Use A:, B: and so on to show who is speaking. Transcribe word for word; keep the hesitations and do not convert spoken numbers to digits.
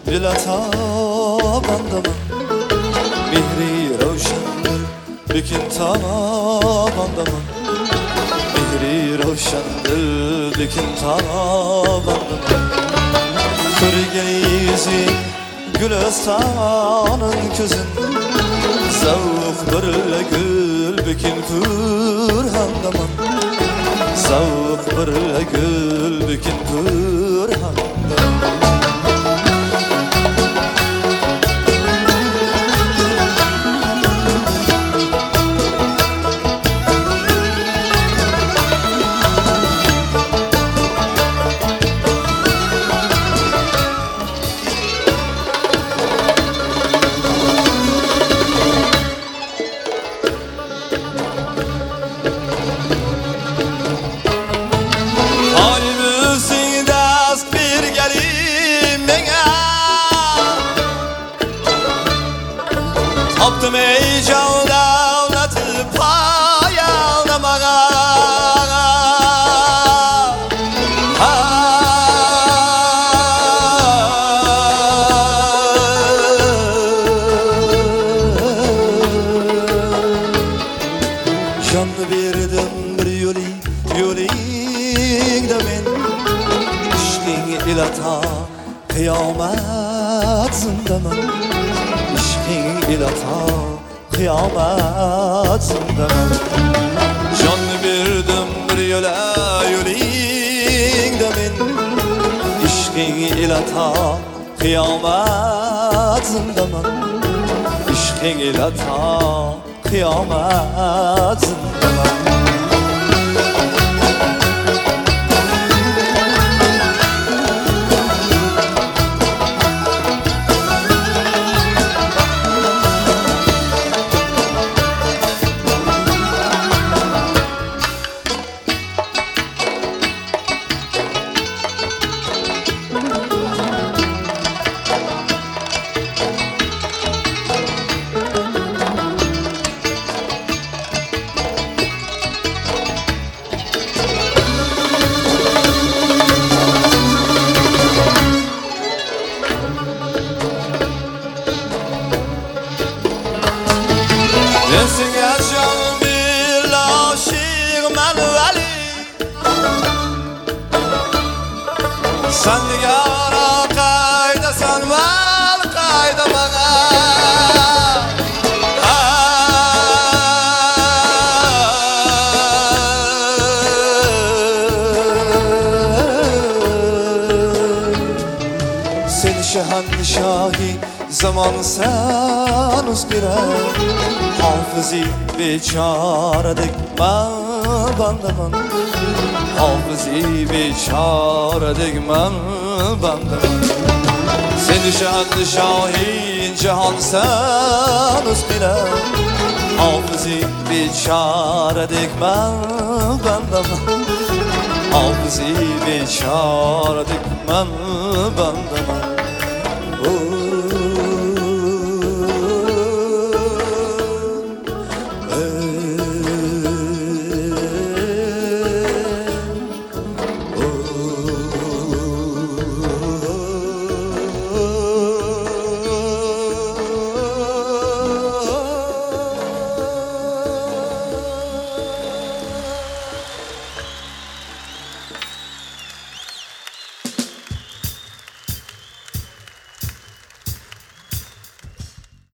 A: dila tabandaman mehri ravshandir lekin tabandaman mehri ravshandir lekin tabandaman ko'rgan yuzing Gülistanın ko'zin zavq birla gul bekin purhandaman zavq birla gul bekin purhandaman Taptım ey can davlatı payalamağa Canlı verdim bir yolu yolingda men ishqing ilata qiyomat zindaman ishqing ilata qiyomat zindaman Canlı verdim bir yola yolingda men ishqing ilata qiyomat zindaman ishqing ilata qiyomat zindaman Senga can bir aşık men veli Sen digara qayda sen val qayda bana Sen şehenşahi zaman sen uzgirer Hafızi beçaredik men bandaman Hafızi beçaredik men bandaman Sen düşen şahin cihan sen uzbiler Hafızi beçaredik men bandaman Hafızi beçaredik men bandaman